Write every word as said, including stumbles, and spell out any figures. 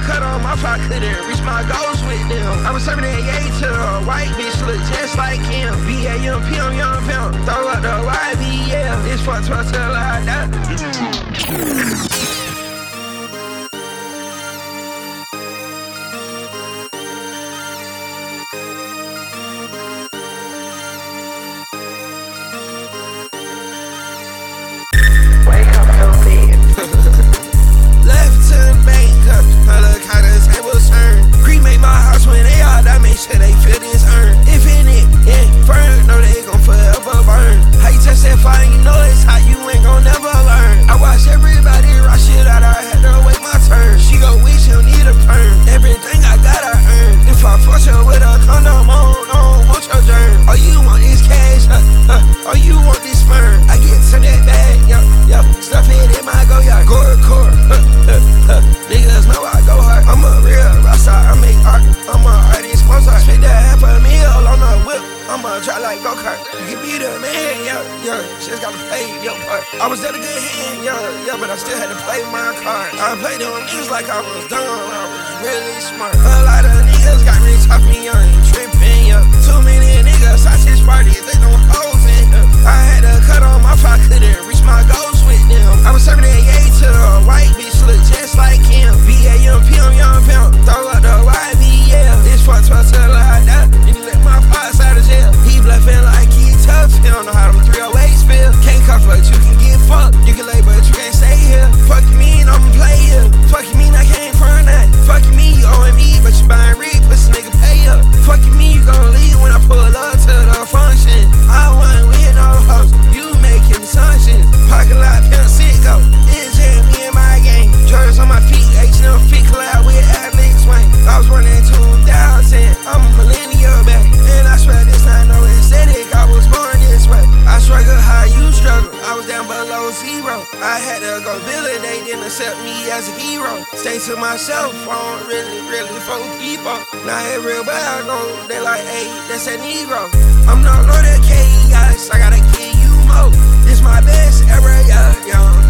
cut on my I couldn't reach my goals with them. I was serving that yay to a white bitch, look just like him. B A M P, I'm young pimp, throw up the Y B L. It's fuck twelve till I die. Say they feel this urn. If in it, yeah, burn, no they gon' forever burn. How you touch that fire, you know it's hot, you ain't gon' never learn. I watch everybody rock shit out, I had to wait my turn. She go weak, she don't need a perm. Everything I got, I earn. If I fuck you with a condom on, I don't want your germ. All you want is cash, huh, huh. All you want is sperm. I get to that bag, yo, yo, stuff it in my go yard. Core, core, huh, huh, huh. Niggas know I go hard. I'm a real rockstar, I make art. I'm a artist, Mozart. Spit that half a meal on a whip. I'ma try like go-kart. You can be the man, yeah, yeah. Just gotta play your part. I was at a good hand, yeah, yeah, but I still had to play my card. I played them niggas like I was dumb. I was really smart. A lot of niggas got me tough, me, I ain't tripping, yeah. Too many niggas, sausage parties, they don't hoes in here. I had to cut on my I couldn't reach my goals with them. I was serving that yay to a white bitch, look just like him. B A M P, I'm young pimp, throw up the Y B L. This fuck twelve till I die, and he let my pops out of jail. He bluffing like he tough, he don't know how them three oh eights feel. Can't cuff but you can get fucked, you can lay but you can't stay here. Fuck you mean I'm a player, fuck you mean I came from that. Fuck you mean you owing me, but you buying read, pussy nigga pay up. Fuck you mean you gon' leave when I pull up to the function. I wasn't with no hoes, you making assumptions. Pocket lot, pimp, sicko, it's just me and my gang. Jordans on my feet, H and M feet collab with Alex Wayne. I was running two thousand, I'm a millennial back. And I swear this not no aesthetic, I was born this way. I struggle how you struggle, I was down below zero. I had to go villain, they didn't accept me as a hero. Stay to myself, I don't really, really for people. Now it real bad, I go, they like, hey, that's a Negro. I'm not Lord of Chaos, I gotta give you more. This my best era, yeah, yeah.